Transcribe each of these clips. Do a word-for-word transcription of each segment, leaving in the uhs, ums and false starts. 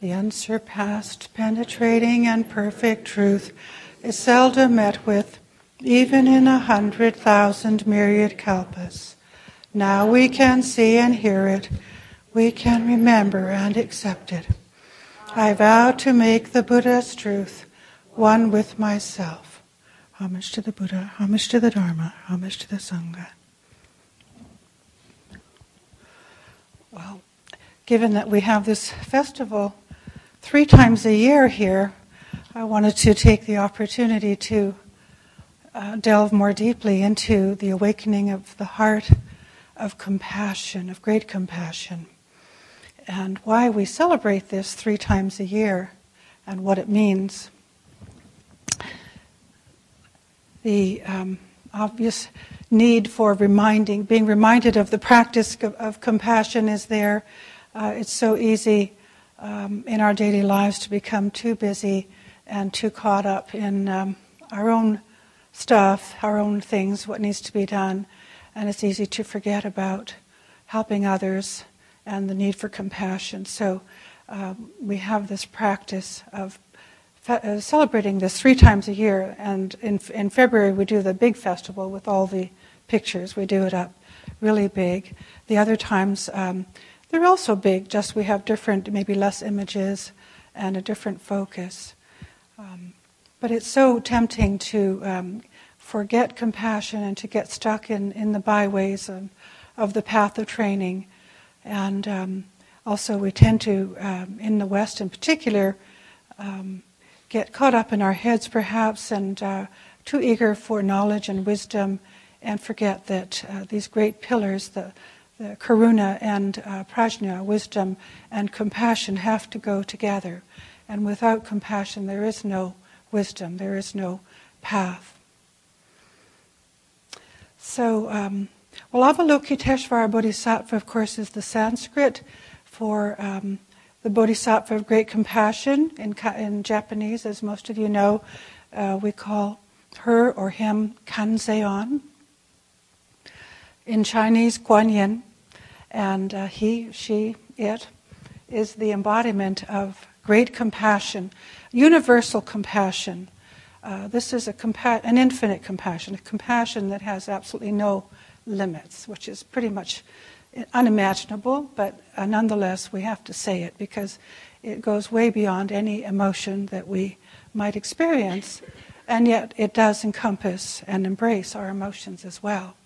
The unsurpassed, penetrating, and perfect truth is seldom met with, even in a hundred thousand myriad kalpas. Now we can see and hear it. We can remember and accept it. I vow to make the Buddha's truth one with myself. Homage to the Buddha, homage to the Dharma, homage to the Sangha. Well, given that we have this festival three times a year here, I wanted to take the opportunity to uh, delve more deeply into the awakening of the heart of compassion, of great compassion, and why we celebrate this three times a year and what it means. The um, obvious need for reminding, being reminded of the practice of, of compassion is there. Uh, it's so easy um, in our daily lives to become too busy and too caught up in um, our own stuff, our own things, what needs to be done. And it's easy to forget about helping others and the need for compassion. So um, we have this practice of fe- uh, celebrating this three times a year. And in, in February we do the big festival with all the pictures. We do it up really big. The other times um, they're also big, just we have different, maybe less images and a different focus. Um, but it's so tempting to um, forget compassion and to get stuck in, in the byways of, of the path of training. And um, also we tend to, um, in the West in particular, um, get caught up in our heads perhaps and uh, too eager for knowledge and wisdom, and forget that uh, these great pillars, the, the karuna and uh, prajna, wisdom and compassion, have to go together. And without compassion there is no wisdom, there is no path. So, um, well, Avalokiteshvara Bodhisattva, of course, is the Sanskrit for um, the Bodhisattva of great compassion. In, in Japanese, as most of you know, uh, we call her or him Kanzeon. In Chinese, Guan Yin, and uh, he, she, it is the embodiment of great compassion, universal compassion. Uh, this is a compa- an infinite compassion, a compassion that has absolutely no limits, which is pretty much unimaginable, but uh, nonetheless we have to say it because it goes way beyond any emotion that we might experience, and yet it does encompass and embrace our emotions as well.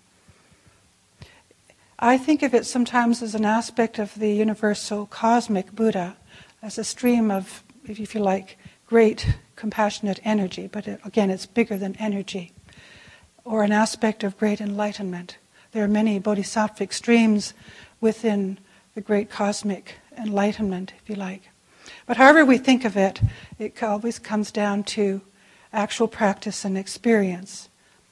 I think of it sometimes as an aspect of the universal cosmic Buddha, as a stream of, if you like, great compassionate energy, but it, again it's bigger than energy, or an aspect of great enlightenment. There are many bodhisattvic streams within the great cosmic enlightenment, if you like. But however we think of it, it always comes down to actual practice and experience.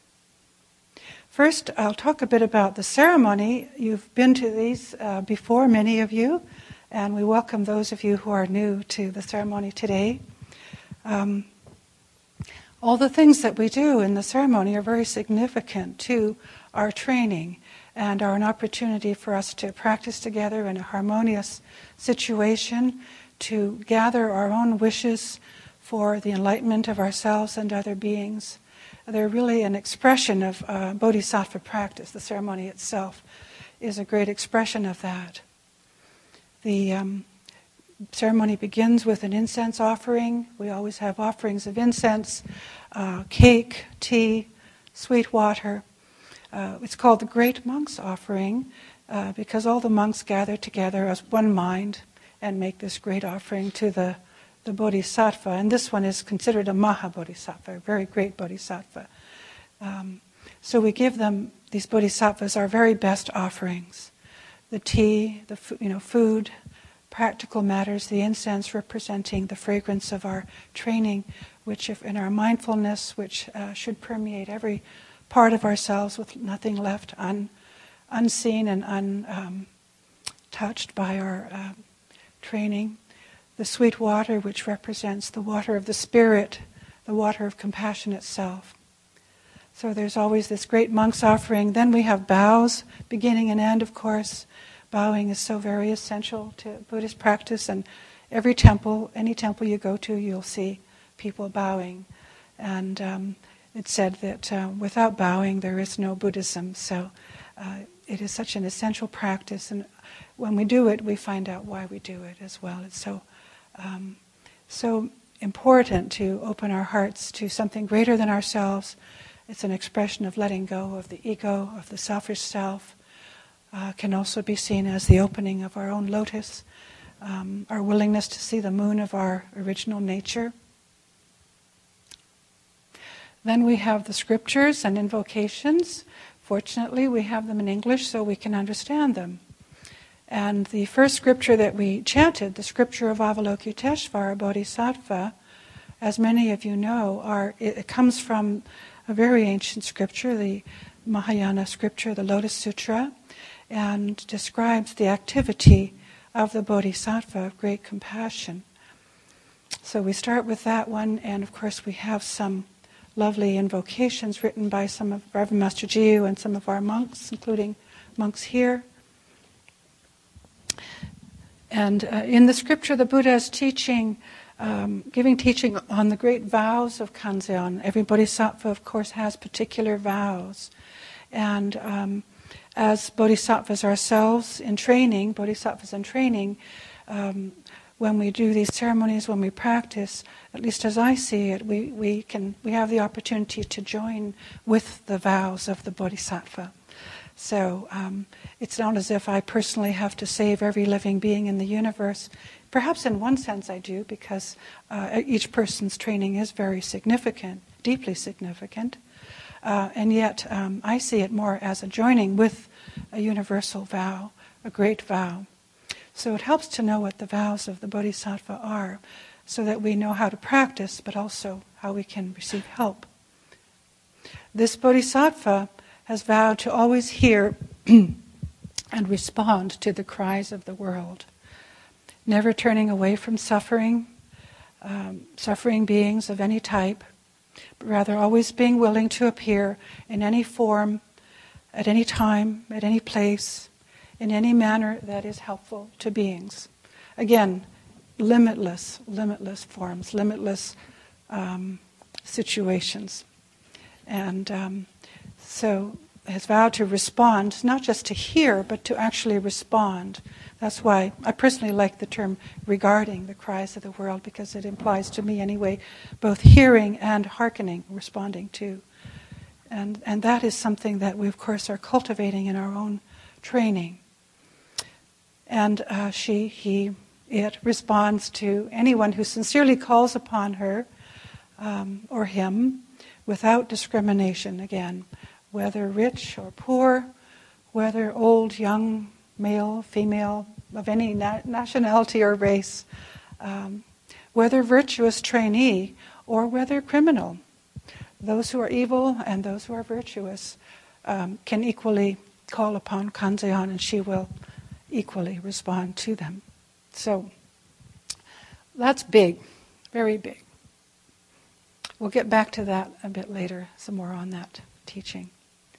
First, I'll talk a bit about the ceremony. You've been to these uh, before, many of you, and we welcome those of you who are new to the ceremony today. Um, all the things that we do in the ceremony are very significant to our training and are an opportunity for us to practice together in a harmonious situation, to gather our own wishes for the enlightenment of ourselves and other beings. They're really an expression of uh, bodhisattva practice. The ceremony itself is a great expression of that. The um, ceremony begins with an incense offering. We always have offerings of incense, uh, cake, tea, sweet water. Uh, it's called the Great Monk's Offering uh, because all the monks gather together as one mind and make this great offering to the the bodhisattva, and this one is considered a maha bodhisattva, a very great bodhisattva. Um, so we give them, these bodhisattvas, our very best offerings. The tea, the you know food, practical matters, the incense representing the fragrance of our training, which if in our mindfulness, which uh, should permeate every part of ourselves with nothing left un, unseen and untouched um, by our uh, training. The sweet water, which represents the water of the spirit, the water of compassion itself. So there's always this great monk's offering. Then we have bows, beginning and end, of course. Bowing is so very essential to Buddhist practice, and every temple, any temple you go to, you'll see people bowing. And um, it's said that uh, without bowing, there is no Buddhism. So uh, it is such an essential practice. And when we do it, we find out why we do it as well. It's so, um, so important to open our hearts to something greater than ourselves. It's an expression of letting go of the ego, of the selfish self. Uh, can also be seen as the opening of our own lotus, um, our willingness to see the moon of our original nature. Then we have the scriptures and invocations. Fortunately, we have them in English so we can understand them. And the first scripture that we chanted, the scripture of Avalokiteshvara Bodhisattva, as many of you know, are, it, it comes from a very ancient scripture, the Mahayana scripture, the Lotus Sutra, and describes the activity of the Bodhisattva of great compassion. So we start with that one, and of course we have some lovely invocations written by some of Reverend Master Jiyu and some of our monks, including monks here. And uh, in the scripture, the Buddha is teaching, um, giving teaching on the great vows of Kanzeon. Every bodhisattva, of course, has particular vows. And um, as bodhisattvas ourselves in training, bodhisattvas in training, um, when we do these ceremonies, when we practice, at least as I see it, we, we can we have the opportunity to join with the vows of the bodhisattva. So um, it's not as if I personally have to save every living being in the universe. Perhaps in one sense I do, because uh, each person's training is very significant, deeply significant. Uh, and yet um, I see it more as a joining with a universal vow, a great vow. So it helps to know what the vows of the bodhisattva are, so that we know how to practice, but also how we can receive help. This bodhisattva has vowed to always hear and respond to the cries of the world, never turning away from suffering, um, suffering beings of any type, but rather always being willing to appear in any form, at any time, at any place, in any manner that is helpful to beings. Again, limitless, limitless forms, limitless um, situations. And um, so has vowed to respond, not just to hear, but to actually respond. That's why I personally like the term regarding the cries of the world, because it implies to me anyway both hearing and hearkening, responding to. And, and that is something that we of course are cultivating in our own training. And uh, she, he, it responds to anyone who sincerely calls upon her um, or him without discrimination, again, whether rich or poor, whether old, young, male, female, of any na- nationality or race, um, whether virtuous trainee or whether criminal. Those who are evil and those who are virtuous um, can equally call upon Kanzeon, and she will equally respond to them. So that's big, very big. We'll get back to that a bit later, some more on that teaching.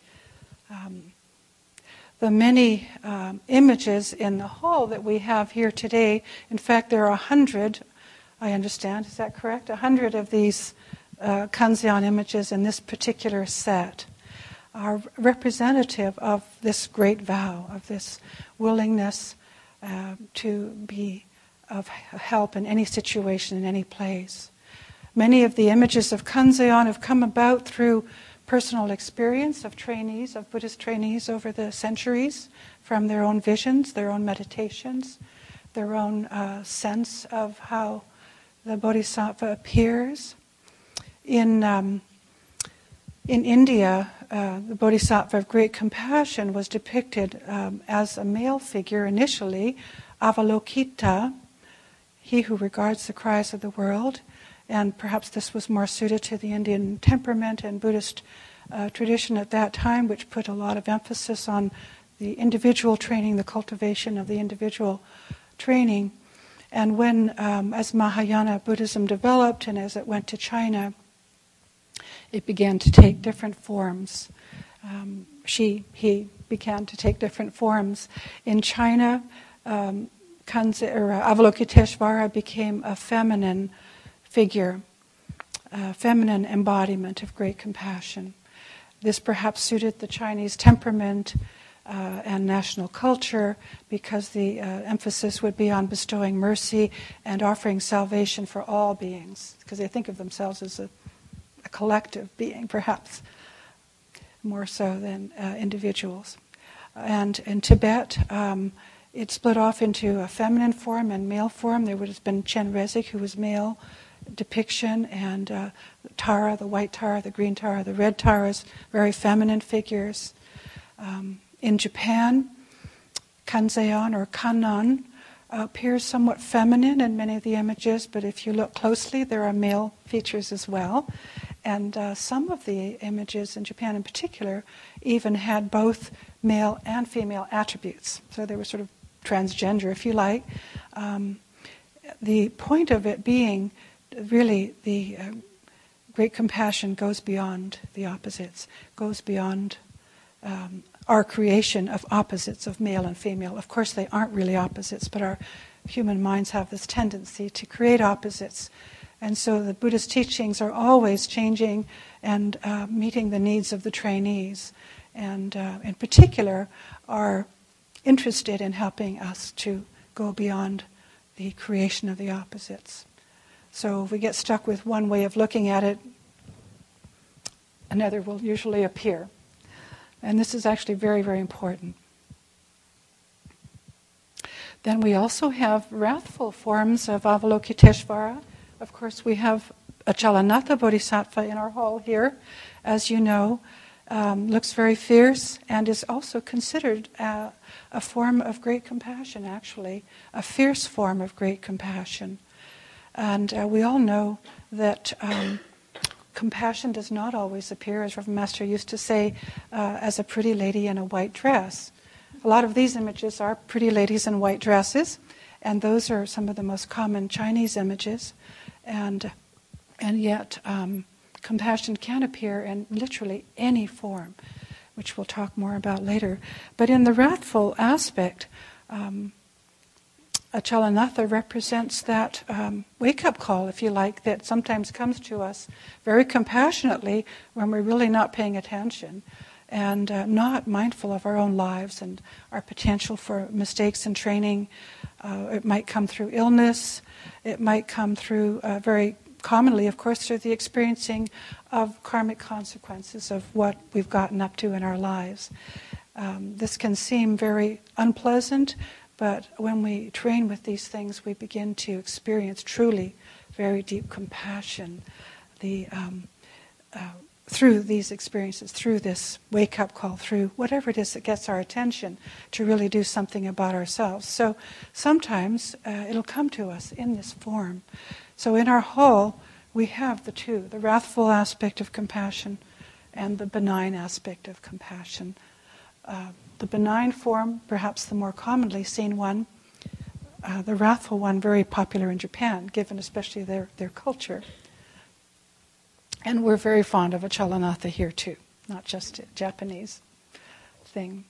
Um, the many um, images in the hall that we have here today, in fact there are a hundred, I understand, is that correct? A hundred of these uh, Kanzeon images in this particular set are representative of this great vow, of this willingness uh, to be of help in any situation, in any place. Many of the images of Kanzeon have come about through personal experience of trainees, of Buddhist trainees over the centuries, from their own visions, their own meditations, their own uh, sense of how the Bodhisattva appears. In um, in India, uh, the Bodhisattva of great compassion was depicted um, as a male figure initially, Avalokita, he who regards the cries of the world. And perhaps this was more suited to the Indian temperament and Buddhist uh, tradition at that time, which put a lot of emphasis on the individual training, the cultivation of the individual training. And when, um, as Mahayana Buddhism developed and as it went to China, it began to take different forms. Um, she, he began to take different forms. In China, um, Kanze, or, uh, Avalokiteshvara became a feminine figure, a feminine embodiment of great compassion. This perhaps suited the Chinese temperament uh, and national culture, because the uh, emphasis would be on bestowing mercy and offering salvation for all beings, because they think of themselves as a, a collective being, perhaps more so than uh, individuals. And in Tibet, um, it split off into a feminine form and male form. There would have been Chenrezig, who was male depiction, and uh, Tara, the white Tara, the green Tara, the red Taras, very feminine figures. Um, in Japan, Kanzeon or Kannon appears somewhat feminine in many of the images, but if you look closely, there are male features as well. And uh, some of the images in Japan in particular even had both male and female attributes. So they were sort of transgender, if you like. Um, the point of it being really the uh, great compassion goes beyond the opposites, goes beyond um, our creation of opposites of male and female. Of course, they aren't really opposites, but our human minds have this tendency to create opposites. And so the Buddhist teachings are always changing and uh, meeting the needs of the trainees, and uh, in particular are interested in helping us to go beyond the creation of the opposites. So if we get stuck with one way of looking at it, another will usually appear. And this is actually very, very important. Then we also have wrathful forms of Avalokiteshvara. Of course, we have Achalanatha Bodhisattva in our hall here, as you know. Um, looks very fierce and is also considered uh, a form of great compassion, actually, a fierce form of great compassion. And uh, we all know that um, compassion does not always appear, as Reverend Master used to say, uh, as a pretty lady in a white dress. A lot of these images are pretty ladies in white dresses, and those are some of the most common Chinese images. And, and yet, um, compassion can appear in literally any form, which we'll talk more about later. But in the wrathful aspect, um, Achalanatha represents that um, wake-up call, if you like, that sometimes comes to us very compassionately when we're really not paying attention and uh, not mindful of our own lives and our potential for mistakes in training. Uh, it might come through illness. It might come through, uh, very commonly, of course, through the experiencing of karmic consequences of what we've gotten up to in our lives. Um, this can seem very unpleasant, but when we train with these things, we begin to experience truly very deep compassion the, um, uh, through these experiences, through this wake-up call, through whatever it is that gets our attention to really do something about ourselves. So sometimes uh, it'll come to us in this form. So in our hall, we have the two, the wrathful aspect of compassion and the benign aspect of compassion. Uh, the benign form, perhaps the more commonly seen one, uh, the wrathful one, very popular in Japan, given especially their, their culture. And we're very fond of Achalanatha here too, not just a Japanese thing.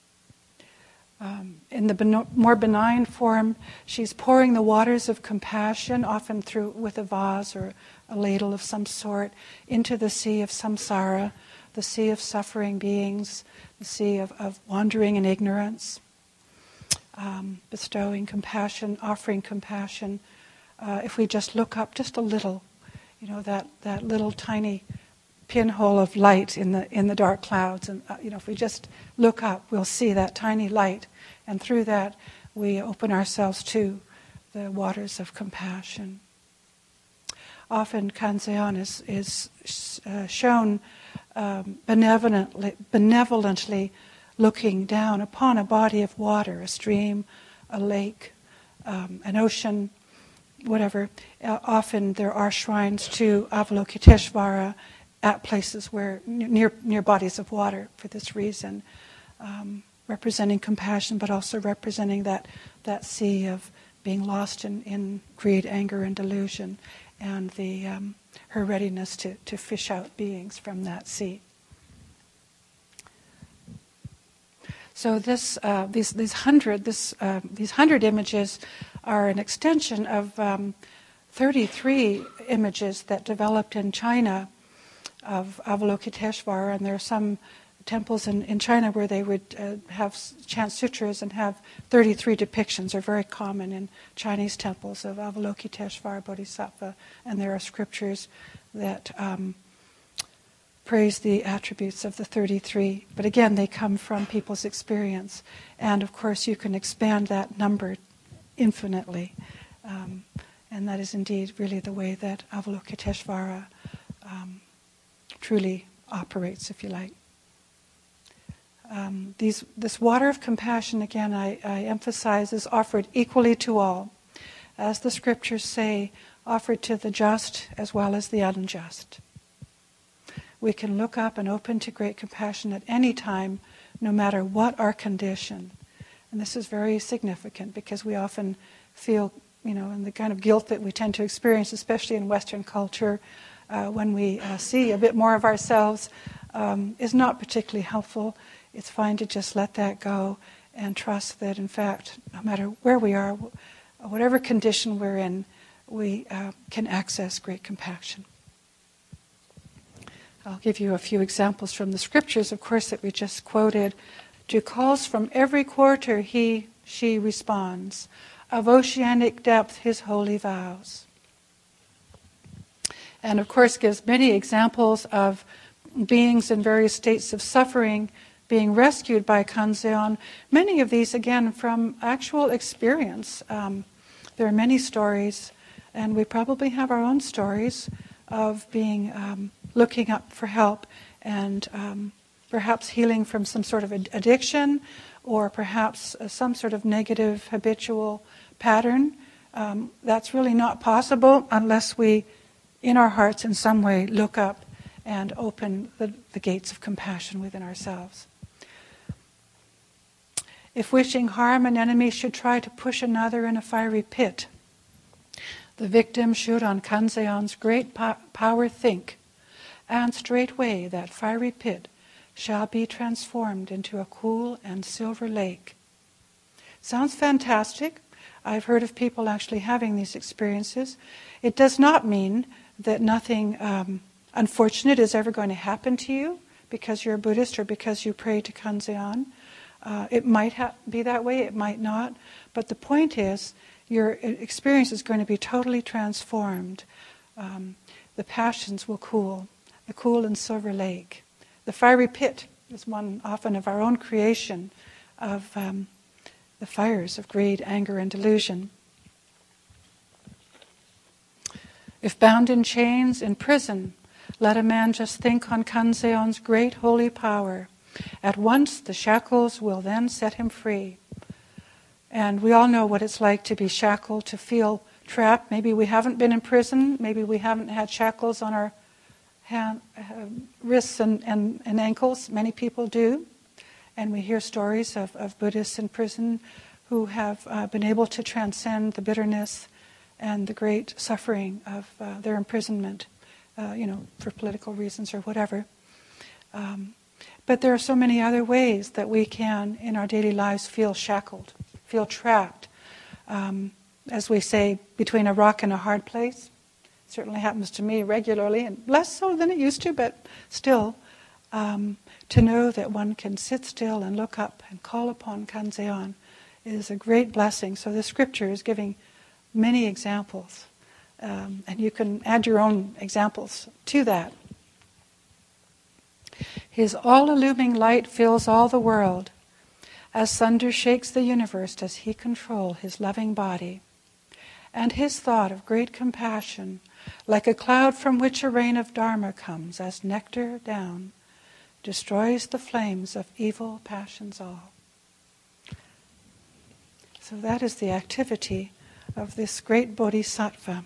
Um, in the ben- more benign form, she's pouring the waters of compassion, often through with a vase or a ladle of some sort, into the sea of samsara, the sea of suffering beings, the sea of, of wandering and ignorance, um, bestowing compassion, offering compassion. Uh, if we just look up just a little, you know, that, that little tiny pinhole of light in the in the dark clouds, and uh, you know, if we just look up, we'll see that tiny light, and through that we open ourselves to the waters of compassion. Often Kanzeon is is uh, shown um, benevolently, benevolently looking down upon a body of water, a stream, a lake, um, an ocean, whatever. Uh, often there are shrines to Avalokiteshvara at places where near near bodies of water for this reason, um, representing compassion, but also representing that that sea of being lost in, in greed, anger, and delusion, and the um, her readiness to, to fish out beings from that sea. So this, uh, these, these hundred, this, uh, these hundred images are an extension of um, thirty-three images that developed in China of Avalokiteshvara, and there are some temples in, in China where they would uh, have chant sutras and have thirty-three depictions. Are very common in Chinese temples of Avalokiteshvara Bodhisattva, and there are scriptures that um, praise the attributes of the thirty-three. But again, they come from people's experience, and of course you can expand that number infinitely, um, and that is indeed really the way that Avalokiteshvara um, truly operates, if you like. Um, these, this water of compassion, again, I, I emphasize, is offered equally to all. As the scriptures say, offered to the just as well as the unjust. We can look up and open to great compassion at any time, no matter what our condition. And this is very significant because we often feel, you know, in the kind of guilt that we tend to experience, especially in Western culture, uh, when we uh, see a bit more of ourselves, um, is not particularly helpful. It's fine to just let that go and trust that, in fact, no matter where we are, whatever condition we're in, we uh, can access great compassion. I'll give you a few examples from the scriptures, of course, that we just quoted. To calls from every quarter he, she responds. Of oceanic depth his holy vows. And of course gives many examples of beings in various states of suffering being rescued by Kanzeon. Many of these, again, from actual experience. Um, there are many stories, and we probably have our own stories of being um, looking up for help and um, perhaps healing from some sort of ad- addiction or perhaps uh, some sort of negative habitual pattern. Um, that's really not possible unless we, in our hearts in some way, look up and open the, the gates of compassion within ourselves. If wishing harm, an enemy should try to push another in a fiery pit, the victim should on Kanzeon's great po- power think, and straightway that fiery pit shall be transformed into a cool and silver lake. Sounds fantastic. I've heard of people actually having these experiences. It does not mean that nothing um, unfortunate is ever going to happen to you because you're a Buddhist or because you pray to Kanzeon. Uh, it might ha- be that way, it might not. But the point is, your experience is going to be totally transformed. Um, the passions will cool, the cool and silver lake. The fiery pit is one often of our own creation of um, the fires of greed, anger, and delusion. If bound in chains, in prison, let a man just think on Kanzeon's great holy power. At once the shackles will then set him free. And we all know what it's like to be shackled, to feel trapped. Maybe we haven't been in prison, maybe we haven't had shackles on our hand, uh, wrists and, and, and ankles. Many people do. And we hear stories of, of Buddhists in prison who have uh, been able to transcend the bitterness and the great suffering of uh, their imprisonment, uh, you know, for political reasons or whatever. Um, But there are so many other ways that we can, in our daily lives, feel shackled, feel trapped. Um, as we say, between a rock and a hard place. It certainly happens to me regularly, and less so than it used to, but still. Um, to know that one can sit still and look up and call upon Kanzeon is a great blessing. So the scripture is giving many examples. Um, and you can add your own examples to that. His all-illuming light fills all the world. As thunder shakes the universe does he control his loving body. And his thought of great compassion, like a cloud from which a rain of Dharma comes as nectar down, destroys the flames of evil passions all. So that is the activity of this great bodhisattva.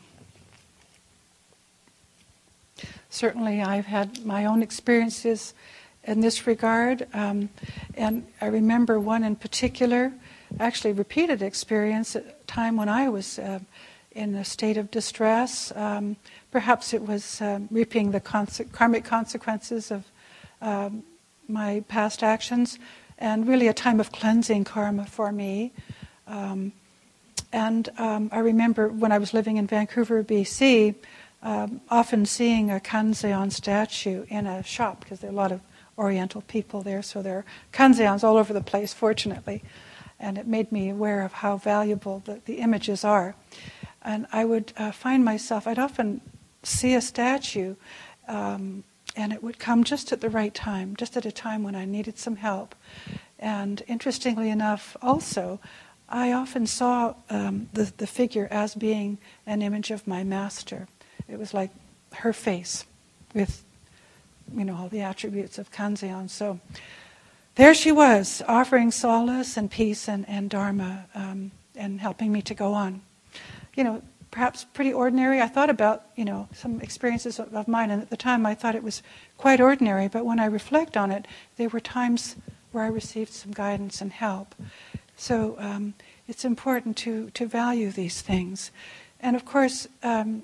Certainly I've had my own experiences in this regard, um, and I remember one in particular, actually repeated experience at a time when I was uh, in a state of distress. Um, perhaps it was um, reaping the conse- karmic consequences of um, my past actions, and really a time of cleansing karma for me. Um, and um, I remember when I was living in Vancouver, B C, um, often seeing a Kanzeon statue in a shop, because there are a lot of Oriental people there, so there are Kanzeons all over the place, fortunately. And it made me aware of how valuable the, the images are. And I would uh, find myself, I'd often see a statue, um, and it would come just at the right time, just at a time when I needed some help. And interestingly enough, also, I often saw um, the, the figure as being an image of my master. It was like her face with, you know, all the attributes of Kanzeon. So there she was, offering solace and peace and, and dharma, um, and helping me to go on. You know, perhaps pretty ordinary. I thought about, you know, some experiences of, of mine, and at the time I thought it was quite ordinary, but when I reflect on it, there were times where I received some guidance and help. So um, it's important to, to value these things. And of course, um,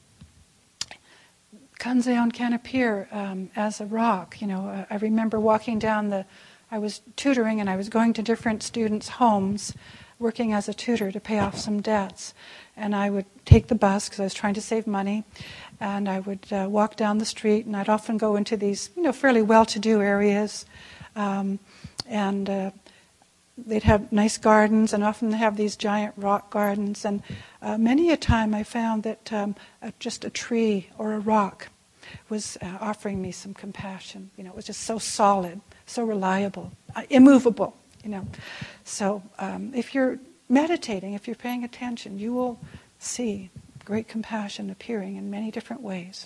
Kanzeon can appear um, as a rock. You know, uh, I remember walking down the, I was tutoring and I was going to different students' homes, working as a tutor to pay off some debts. And I would take the bus because I was trying to save money, and I would uh, walk down the street, and I'd often go into these, you know, fairly well-to-do areas, um, and uh, they'd have nice gardens, and often they have these giant rock gardens. And uh, many a time I found that um, uh, just a tree or a rock was uh, offering me some compassion. You know, it was just so solid, so reliable, uh, immovable. You know, so um, if you're meditating, if you're paying attention, you will see great compassion appearing in many different ways.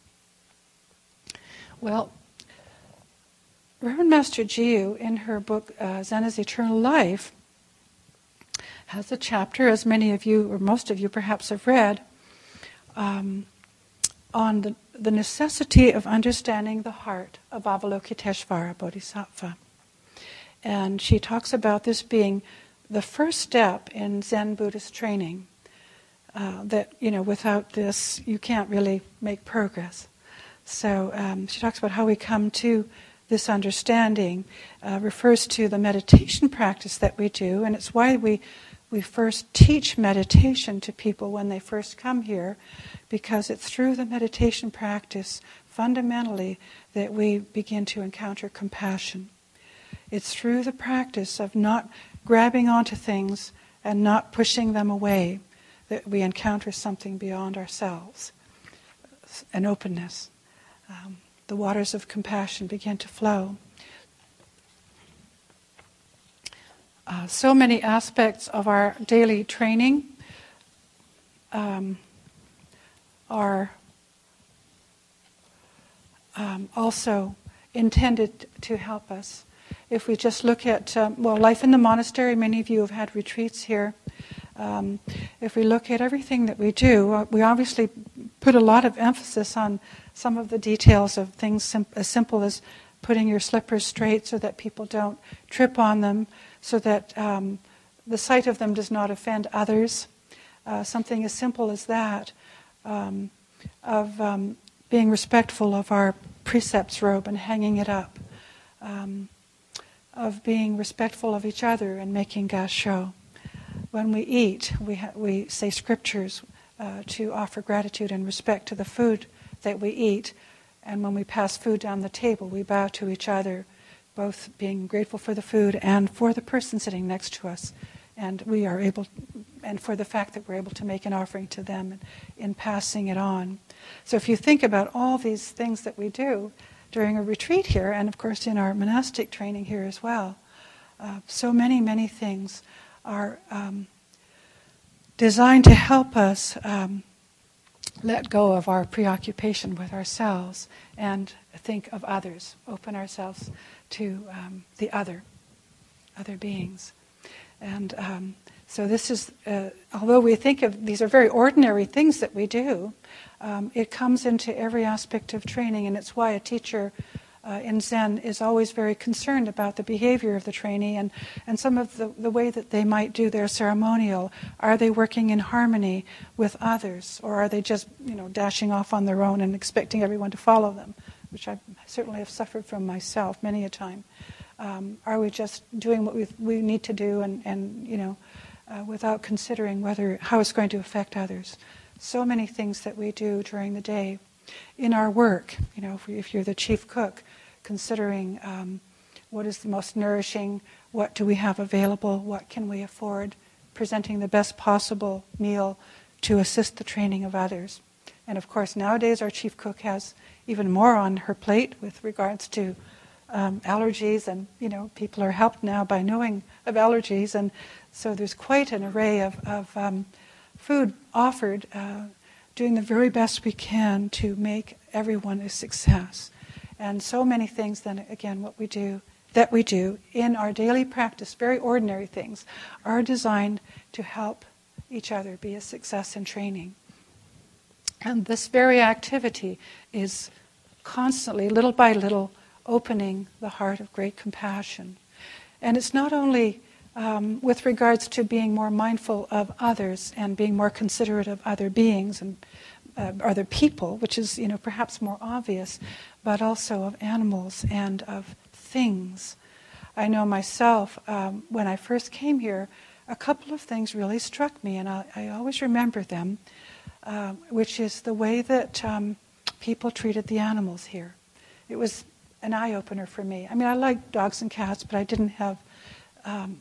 Well, Reverend Master Jiyu, in her book uh, Zen is Eternal Life, has a chapter, as many of you, or most of you perhaps have read, um, on the, the necessity of understanding the heart of Avalokiteshvara Bodhisattva. And she talks about this being the first step in Zen Buddhist training, uh, that, you know, without this you can't really make progress. So um, she talks about how we come to this understanding, uh, refers to the meditation practice that we do, and it's why we we first teach meditation to people when they first come here, because it's through the meditation practice, fundamentally, that we begin to encounter compassion. It's through the practice of not grabbing onto things and not pushing them away that we encounter something beyond ourselves, an openness. Um, the waters of compassion begin to flow. Uh, so many aspects of our daily training um, are um, also intended to help us. If we just look at, um, well, life in the monastery, many of you have had retreats here. Um, if we look at everything that we do, uh, we obviously put a lot of emphasis on some of the details of things sim- as simple as putting your slippers straight so that people don't trip on them, so that um, the sight of them does not offend others. Uh, something as simple as that, um, of um, being respectful of our precepts robe and hanging it up. Um, of being respectful of each other and making gasho. When we eat, we ha- we say scriptures uh, to offer gratitude and respect to the food that we eat, and when we pass food down the table, we bow to each other, both being grateful for the food and for the person sitting next to us, and we are able, and for the fact that we're able to make an offering to them in passing it on. So if you think about all these things that we do during a retreat here, and of course in our monastic training here as well, uh, so many, many things are um, designed to help us um, let go of our preoccupation with ourselves and think of others, open ourselves to um, the other, other beings. And um, so this is, uh, although we think of these are very ordinary things that we do, um, it comes into every aspect of training, and it's why a teacher uh, in Zen is always very concerned about the behavior of the trainee and, and some of the, the way that they might do their ceremonial. Are they working in harmony with others, or are they just, you know, dashing off on their own and expecting everyone to follow them, which I certainly have suffered from myself many a time. Um, are we just doing what we we need to do, and, and you know, uh, without considering whether how it's going to affect others? So many things that we do during the day, in our work. You know, if, we, if you're the chief cook, considering um, what is the most nourishing, what do we have available, what can we afford, presenting the best possible meal to assist the training of others. And of course, nowadays our chief cook has even more on her plate with regards to um, allergies, and you know, people are helped now by knowing of allergies, and so there's quite an array of, of um, food offered, uh, doing the very best we can to make everyone a success. And so many things then, again, what we do, that we do in our daily practice, very ordinary things, are designed to help each other be a success in training. And this very activity is constantly, little by little, opening the heart of great compassion. And it's not only um, with regards to being more mindful of others and being more considerate of other beings and uh, other people, which is, you know, perhaps more obvious, but also of animals and of things. I know myself, um, when I first came here, a couple of things really struck me, and I, I always remember them, uh, which is the way that um, people treated the animals here. It was an eye-opener for me. I mean, I like dogs and cats, but I didn't have um,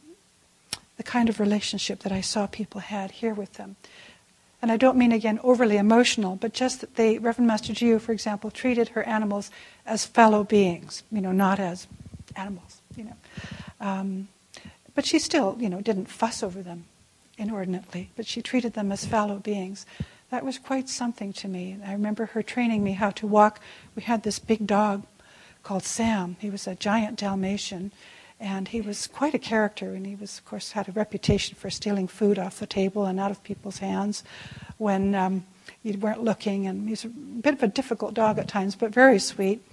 the kind of relationship that I saw people had here with them. And I don't mean, again, overly emotional, but just that they, Reverend Master Jiu, for example, treated her animals as fellow beings, you know, not as animals, you know. Um, but she still, you know, didn't fuss over them inordinately, but she treated them as fellow beings. That was quite something to me. I remember her training me how to walk. We had this big dog called Sam. He was a giant Dalmatian, and he was quite a character, and he was, of course, had a reputation for stealing food off the table and out of people's hands when um, you weren't looking, and he's a bit of a difficult dog at times, but very sweet.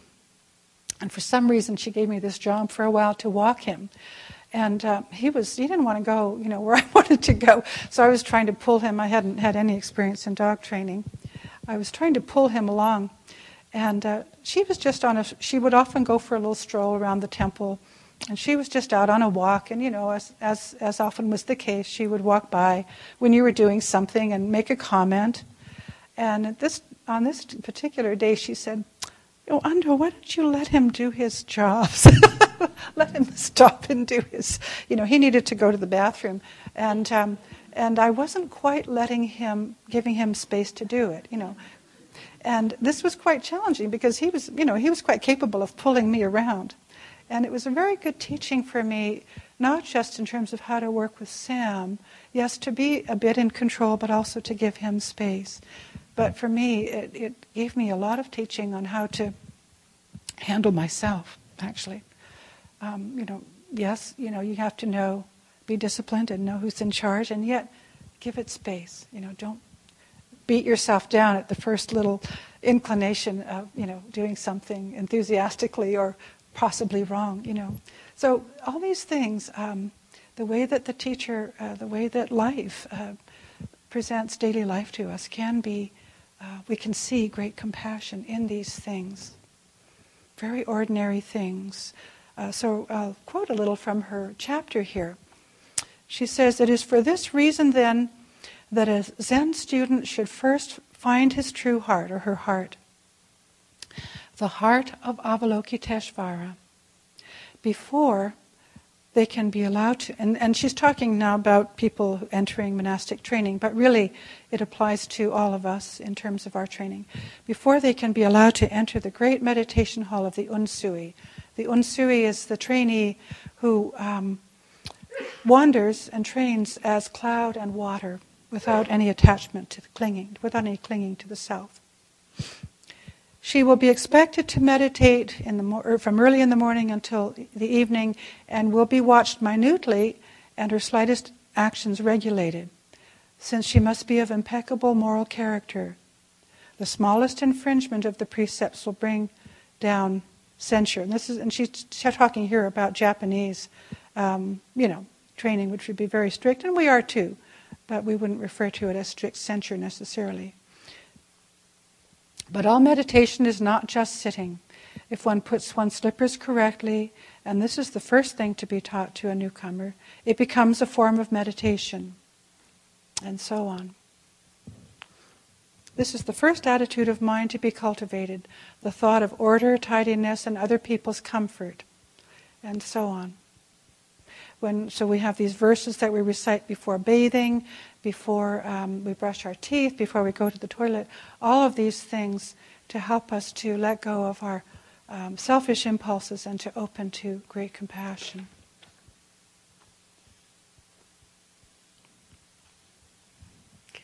And for some reason, she gave me this job for a while to walk him. And uh, he was, he didn't want to go, you know, where I wanted to go. So I was trying to pull him. I hadn't had any experience in dog training. I was trying to pull him along. And uh, she was just on a, she would often go for a little stroll around the temple. And she was just out on a walk. And, you know, as, as, as often was the case, she would walk by when you were doing something and make a comment. And at this, on this particular day, she said, "Oh, Ando, why don't you let him do his jobs? Let him stop and do his," you know, he needed to go to the bathroom. And um, and I wasn't quite letting him, giving him space to do it, you know. And this was quite challenging because he was, you know, he was quite capable of pulling me around. And it was a very good teaching for me, not just in terms of how to work with Sam, yes, to be a bit in control, but also to give him space. But for me, it, it gave me a lot of teaching on how to handle myself, actually. Um, you know, yes, you know, you have to know, be disciplined and know who's in charge, and yet give it space. You know, don't beat yourself down at the first little inclination of, you know, doing something enthusiastically or possibly wrong, you know. So all these things, um, the way that the teacher, uh, the way that life uh, presents daily life to us can be, uh, we can see great compassion in these things. Very ordinary things. Uh, so I'll quote a little from her chapter here. She says, "It is for this reason then that a Zen student should first find his true heart, or her heart, the heart of Avalokiteshvara, before they can be allowed to," and, and she's talking now about people entering monastic training, but really it applies to all of us in terms of our training, before they can be allowed to enter the great meditation hall of the Unsui. The Unsui is the trainee who um, wanders and trains as cloud and water without any attachment to the clinging, without any clinging to the self. She will be expected to meditate in the mo- from early in the morning until the evening, and will be watched minutely and her slightest actions regulated, since she must be of impeccable moral character. The smallest infringement of the precepts will bring down censure. And this is, and she's talking here about Japanese, um, you know, training, which would be very strict, and we are too, but we wouldn't refer to it as strict censure necessarily. But all meditation is not just sitting. if one puts one's slippers correctly, and this is the first thing to be taught to a newcomer, it becomes a form of meditation, and so on. This is the first attitude of mind to be cultivated, the thought of order, tidiness, and other people's comfort, and so on. When, so we have these verses that we recite before bathing, before um, we brush our teeth, before we go to the toilet, all of these things to help us to let go of our um, selfish impulses and to open to great compassion. Okay.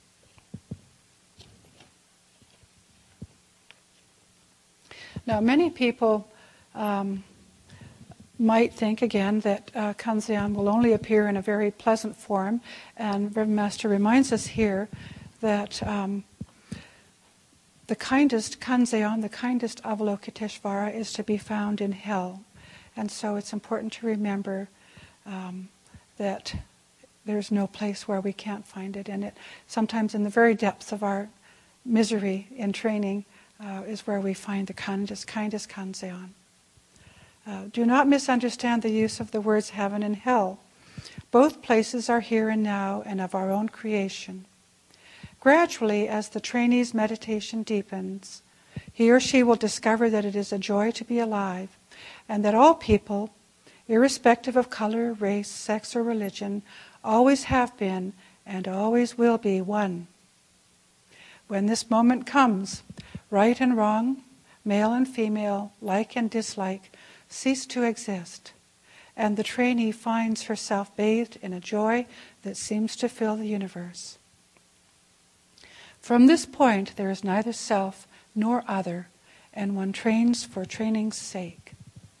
Now, many people um, might think again that uh, Kanzeon will only appear in a very pleasant form, and Reverend Master reminds us here that um, the kindest Kanzeon, the kindest Avalokiteshvara, is to be found in hell. And so it's important to remember um, that there's no place where we can't find it. And it sometimes in the very depths of our misery in training uh, is where we find the kindest, kindest Kanzeon. Uh, do not misunderstand the use of the words heaven and hell. Both places are here and now and of our own creation. Gradually, as the trainee's meditation deepens, he or she will discover that it is a joy to be alive, and that all people, irrespective of color, race, sex, or religion, always have been and always will be one. When this moment comes, right and wrong, male and female, like and dislike, cease to exist, and the trainee finds herself bathed in a joy that seems to fill the universe. From this point, there is neither self nor other, and one trains for training's sake.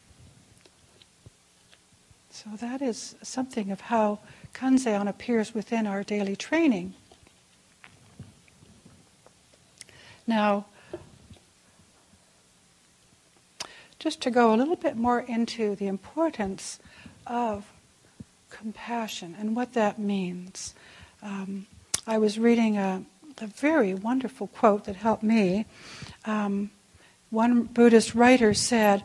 So that is something of how Kanzeon appears within our daily training. Now, just to go a little bit more into the importance of compassion and what that means. Um, I was reading a, a very wonderful quote that helped me. Um, one Buddhist writer said,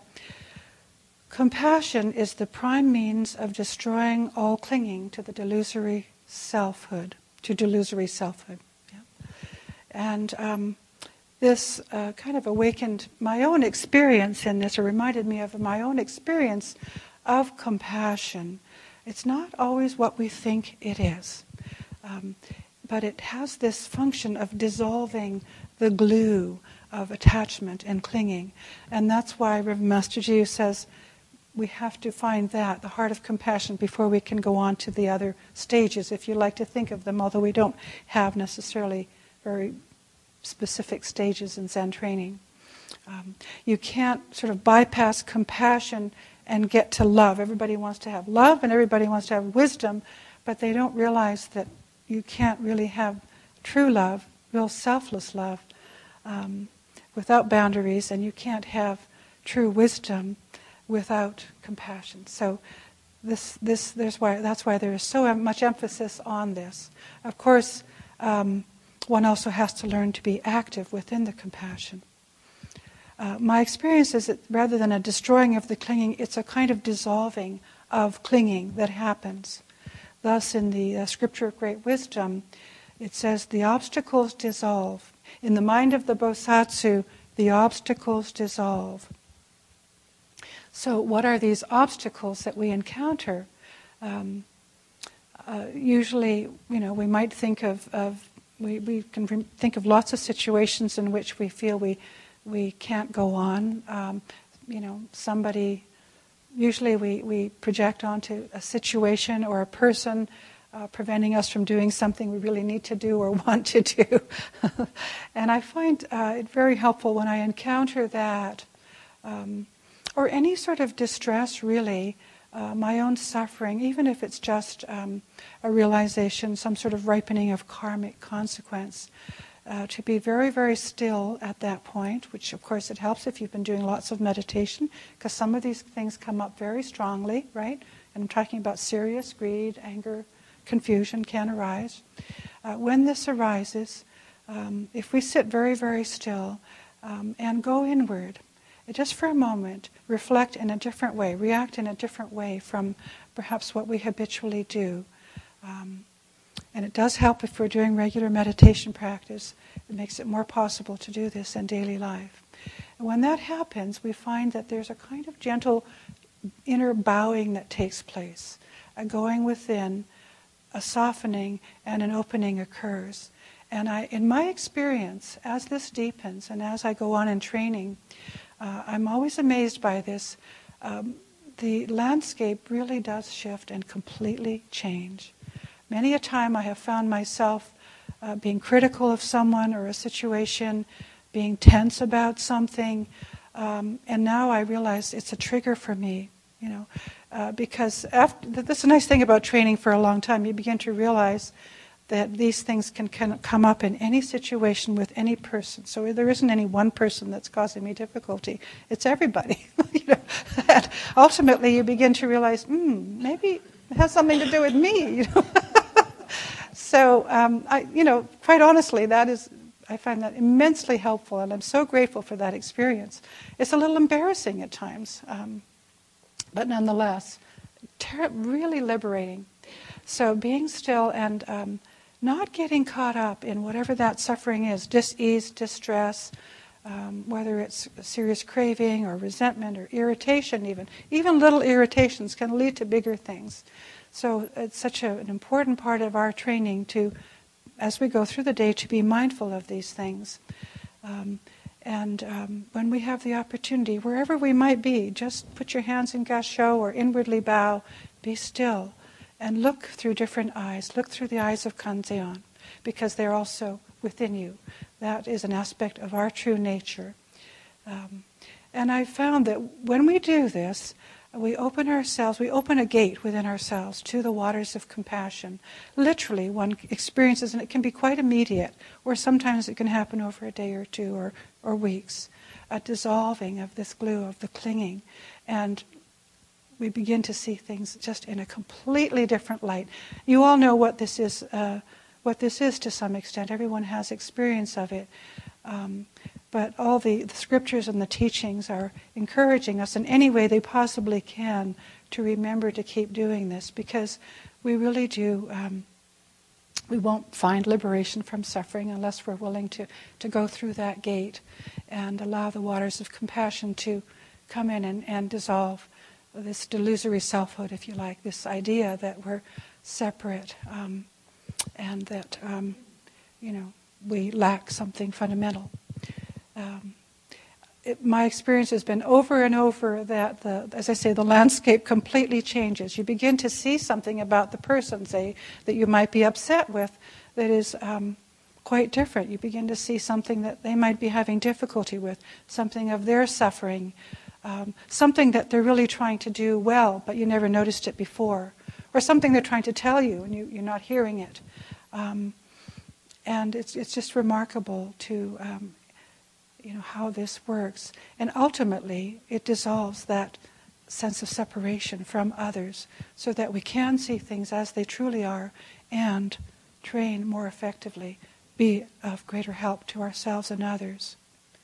"Compassion is the prime means of destroying all clinging to the delusory selfhood, to delusory selfhood." Yeah. And um, this uh, kind of awakened my own experience in this, or reminded me of my own experience of compassion. It's not always what we think it is, um, but it has this function of dissolving the glue of attachment and clinging. And that's why Reverend Master Jiyu says we have to find that, the heart of compassion, before we can go on to the other stages, if you like to think of them, although we don't have necessarily very specific stages in Zen training. Um, you can't sort of bypass compassion and get to love. Everybody wants to have love and everybody wants to have wisdom, but they don't realize that you can't really have true love, real selfless love, um, without boundaries, and you can't have true wisdom without compassion. So this, this, there's why, that's why there is so much emphasis on this. Of course, um, one also has to learn to be active within the compassion. Uh, my experience is that rather than a destroying of the clinging, it's a kind of dissolving of clinging that happens. Thus, in the uh, Scripture of Great Wisdom, it says, the obstacles dissolve. In the mind of the Bosatsu, the obstacles dissolve. So what are these obstacles that we encounter? Um, uh, usually, you know, we might think of, of we, we can re- think of lots of situations in which we feel we we can't go on. Um, you know, somebody, usually we, we project onto a situation or a person uh, preventing us from doing something we really need to do or want to do. And I find uh, it very helpful when I encounter that, um, or any sort of distress really, uh, my own suffering, even if it's just um, a realization, some sort of ripening of karmic consequence, uh, to be very, very still at that point, which of course it helps if you've been doing lots of meditation, because some of these things come up very strongly, right? And I'm talking about serious greed, anger, confusion can arise. Uh, when this arises, um, if we sit very, very still um, and go inward just for a moment, reflect in a different way, react in a different way from perhaps what we habitually do. Um, and it does help if we're doing regular meditation practice. It makes it more possible to do this in daily life. And when that happens, we find that there's a kind of gentle inner bowing that takes place, a going within, a softening, and an opening occurs. And I, in my experience, as this deepens and as I go on in training, uh, I'm always amazed by this. Um, the landscape really does shift and completely change. Many a time I have found myself uh, being critical of someone or a situation, being tense about something, um, and now I realize it's a trigger for me, you know, uh, because after, that's the nice thing about training for a long time. You begin to realize that these things can, can come up in any situation with any person. So there isn't any one person that's causing me difficulty. It's everybody. you know? And ultimately, you begin to realize, hmm, maybe it has something to do with me. You know. So, um, I, you know, quite honestly, that is, I find that immensely helpful, and I'm so grateful for that experience. It's a little embarrassing at times, um, but nonetheless, ter- really liberating. So being still and um, not getting caught up in whatever that suffering is, dis-ease, distress, um, whether it's a serious craving or resentment or irritation even. Even little irritations can lead to bigger things. So it's such a, an important part of our training to, as we go through the day, to be mindful of these things. Um, and um, when we have the opportunity, wherever we might be, just put your hands in Gassho or inwardly bow, be still, and look through different eyes. Look through the eyes of Kanzeon, because they're also within you. That is an aspect of our true nature. Um, and I found that when we do this, we open ourselves, we open a gate within ourselves to the waters of compassion. Literally, one experiences, and it can be quite immediate, or sometimes it can happen over a day or two or, or weeks, a dissolving of this glue, of the clinging. And we begin to see things just in a completely different light. You all know what this is, uh, what this is to some extent. Everyone has experience of it. Um, But all the, the scriptures and the teachings are encouraging us in any way they possibly can to remember to keep doing this, because we really do, um, we won't find liberation from suffering unless we're willing to, to go through that gate and allow the waters of compassion to come in and, and dissolve this delusory selfhood, if you like, this idea that we're separate um, and that, um, you know, we lack something fundamental. Um, it, my experience has been over and over that, the, as I say, the landscape completely changes. You begin to see something about the person, say, that you might be upset with that is um, quite different. You begin to see something that they might be having difficulty with, something of their suffering, um, something that they're really trying to do well, but you never noticed it before, or something they're trying to tell you and you, you're not hearing it. Um, and it's, it's just remarkable to... Um, you know, how this works. And ultimately, it dissolves that sense of separation from others so that we can see things as they truly are and train more effectively, be of greater help to ourselves and others.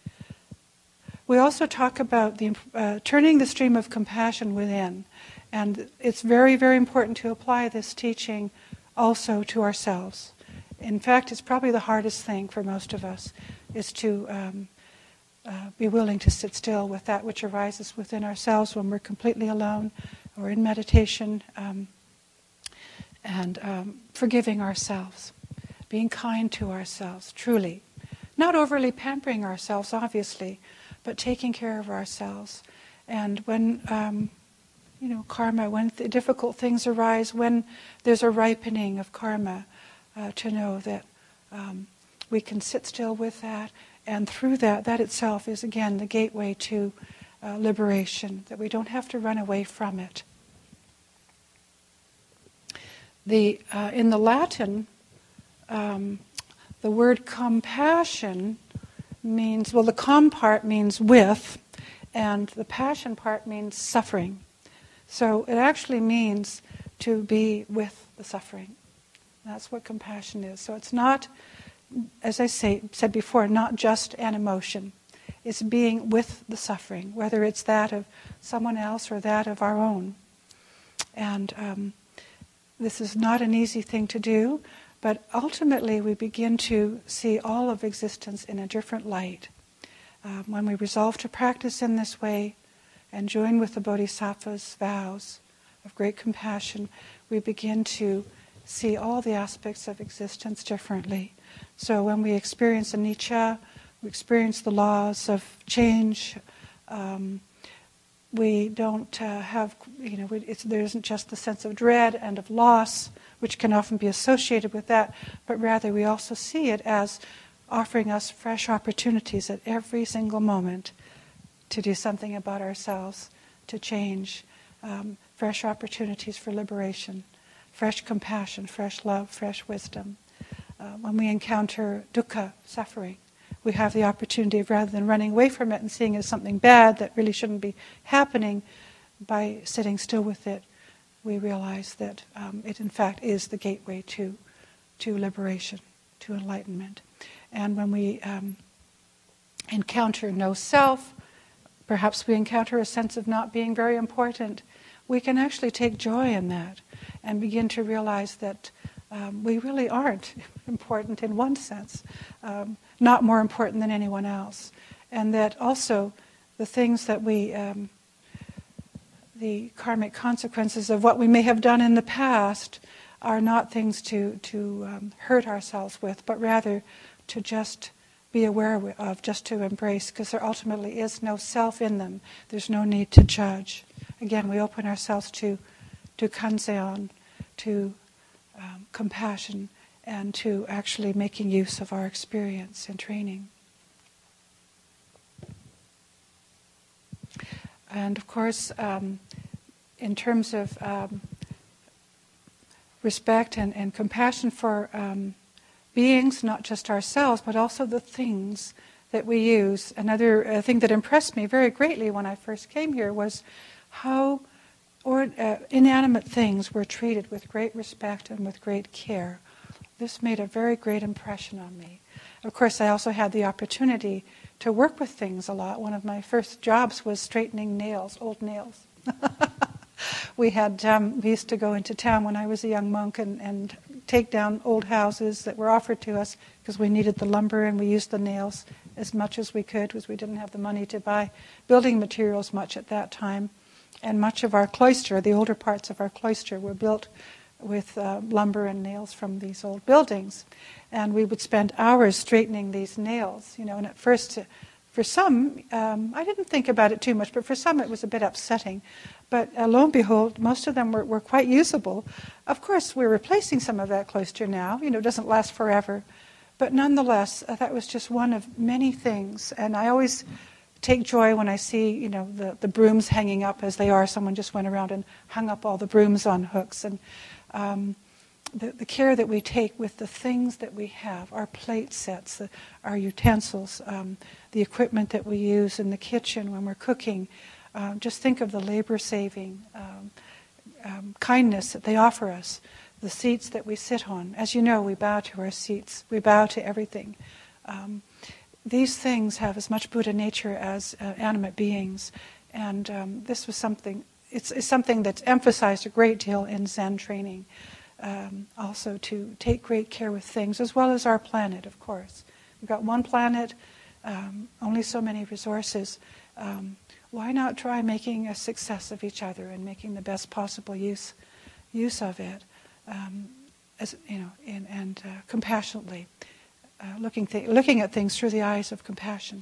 We also talk about the, uh, turning the stream of compassion within. And it's very, very important to apply this teaching also to ourselves. In fact, it's probably the hardest thing for most of us, is to... Um, Uh, be willing to sit still with that which arises within ourselves when we're completely alone or in meditation, um, and um, forgiving ourselves, being kind to ourselves, truly. Not overly pampering ourselves, obviously, but taking care of ourselves. And when, um, you know, karma, when th- difficult things arise, when there's a ripening of karma, uh, to know that um, we can sit still with that. And through that, that itself is, again, the gateway to uh, liberation, that we don't have to run away from it. The uh, in the Latin, um, the word compassion means, well, the com part means with, and the passion part means suffering. So it actually means to be with the suffering. That's what compassion is. So it's not... as I say, said before, not just an emotion. is being with the suffering, whether it's that of someone else or that of our own. And um, this is not an easy thing to do, but ultimately we begin to see all of existence in a different light. Uh, when we resolve to practice in this way and join with the Bodhisattva's vows of great compassion, we begin to see all the aspects of existence differently. So when we experience anicca, we experience the laws of change, um, we don't uh, have, you know, it's, there isn't just the sense of dread and of loss, which can often be associated with that, but rather we also see it as offering us fresh opportunities at every single moment to do something about ourselves, to change, um, fresh opportunities for liberation, fresh compassion, fresh love, fresh wisdom. Uh, when we encounter dukkha, suffering, we have the opportunity of, rather than running away from it and seeing it as something bad that really shouldn't be happening, by sitting still with it, we realize that um, it in fact is the gateway to, to liberation, to enlightenment. And when we um, encounter no self, perhaps we encounter a sense of not being very important, we can actually take joy in that and begin to realize that um, we really aren't important in one sense, um, not more important than anyone else. And that also the things that we, um, the karmic consequences of what we may have done in the past are not things to, to um, hurt ourselves with, but rather to just be aware of, just to embrace, because there ultimately is no self in them. There's no need to judge. Again, we open ourselves to, to kanzeon, to um, compassion, and to actually making use of our experience and training. And of course, um, in terms of um, respect and, and compassion for um, beings, not just ourselves, but also the things that we use. Another uh, thing that impressed me very greatly when I first came here was how or, uh, inanimate things were treated with great respect and with great care. This made a very great impression on me. Of course, I also had the opportunity to work with things a lot. One of my first jobs was straightening nails, old nails. We had um, we used to go into town when I was a young monk and, and take down old houses that were offered to us because we needed the lumber, and we used the nails as much as we could because we didn't have the money to buy building materials much at that time. And much of our cloister, the older parts of our cloister, were built with uh, lumber and nails from these old buildings. And we would spend hours straightening these nails, you know, and at first, uh, for some, um, I didn't think about it too much, but for some it was a bit upsetting. But uh, lo and behold, most of them were, were quite usable. Of course, we're replacing some of that cloister now, you know, it doesn't last forever. But nonetheless, uh, that was just one of many things. And I always take joy when I see, you know, the, the brooms hanging up as they are. Someone just went around and hung up all the brooms on hooks. And um, the, the care that we take with the things that we have, our plate sets, the, our utensils, um, the equipment that we use in the kitchen when we're cooking. Um, just think of the labor-saving um, um, kindness that they offer us, the seats that we sit on. As you know, we bow to our seats. We bow to everything. Um, these things have as much Buddha nature as uh, animate beings. And um, this was something, it's, it's something that's emphasized a great deal in Zen training. Um, also to take great care with things, as well as our planet, of course. We've got one planet, um, only so many resources. Um, why not try making a success of each other and making the best possible use use of it, um, as you know, in, and uh, compassionately, uh, looking th- looking at things through the eyes of compassion.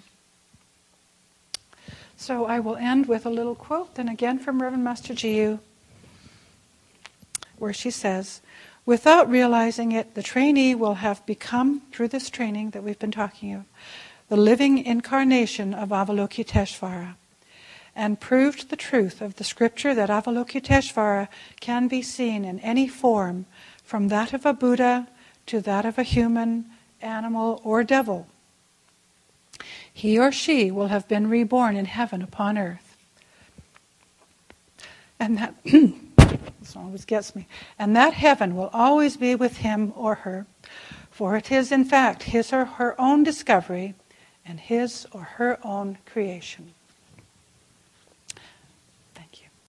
So I will end with a little quote, then again from Reverend Master Jiyu, where she says, "Without realizing it, the trainee will have become, through this training that we've been talking of, the living incarnation of Avalokiteshvara, and proved the truth of the scripture that Avalokiteshvara can be seen in any form, from that of a Buddha to that of a human, animal, or devil. He or she will have been reborn in heaven upon earth." And that this always gets me. "And that heaven will always be with him or her, for it is in fact his or her own discovery and his or her own creation.